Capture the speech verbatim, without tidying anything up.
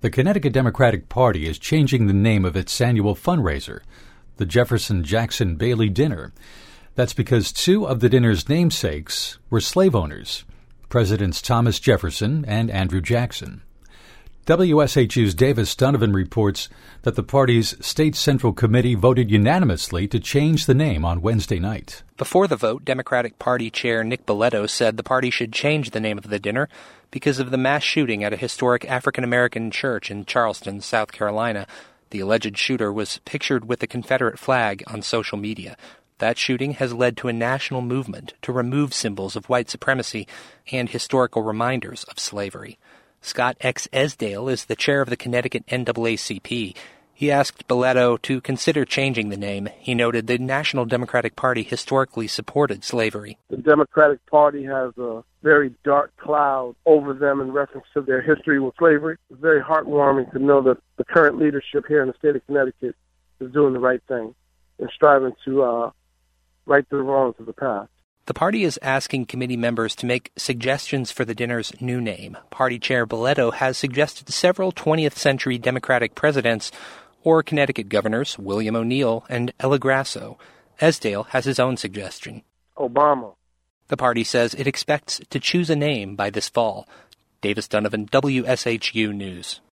The Connecticut Democratic Party is changing the name of its annual fundraiser, the Jefferson Jackson Bailey Dinner. That's because two of the dinner's namesakes were slave owners, Presidents Thomas Jefferson and Andrew Jackson. W S H U's Davis Donovan reports that the party's State Central Committee voted unanimously to change the name on Wednesday night. Before the vote, Democratic Party Chair Nick Boletto said the party should change the name of the dinner because of the mass shooting at a historic African-American church in Charleston, South Carolina. The alleged shooter was pictured with the Confederate flag on social media. That shooting has led to a national movement to remove symbols of white supremacy and historical reminders of slavery. Scott X. Esdale is the chair of the Connecticut N double A C P. He asked Boletto to consider changing the name. He noted the National Democratic Party historically supported slavery. The Democratic Party has a very dark cloud over them in reference to their history with slavery. It's very heartwarming to know that the current leadership here in the state of Connecticut is doing the right thing and striving to uh, right the wrongs of the past. The party is asking committee members to make suggestions for the dinner's new name. Party Chair Boletto has suggested several twentieth century Democratic presidents or Connecticut governors, William O'Neill and Ella Grasso. Esdale has his own suggestion. Obama. The party says it expects to choose a name by this fall. Davis Donovan, W S H U News.